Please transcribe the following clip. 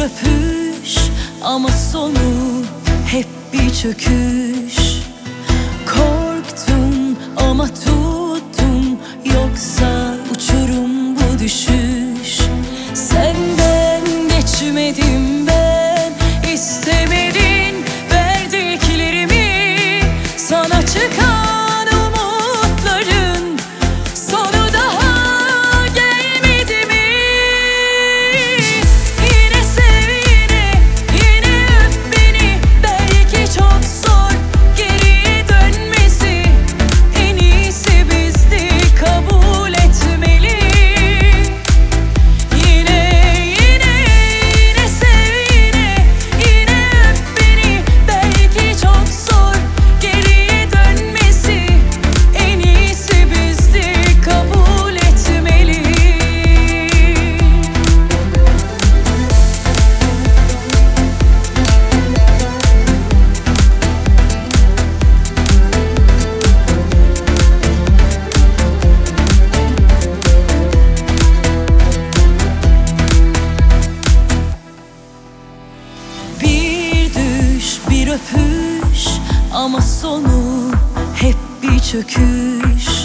öpüş ama sonu hep bir çöküş. Korktum ama tuttum, yoksa uçurum bu düşüş. Senden geçmedim ben, istemedin verdiklerimi. Sana çıkan umutların sonu daha gelmedi mi? Yine sev, yine öp beni. Belki çok zor geriye dönmesi, en iyisi bizdi, kabul etmeli. Yine sev, yine öp beni. Belki çok zor geriye dönmesi, en iyisi bizdi, kabul etmeli. Bir düş, bir öpüş ama sonu hep bir çöküş.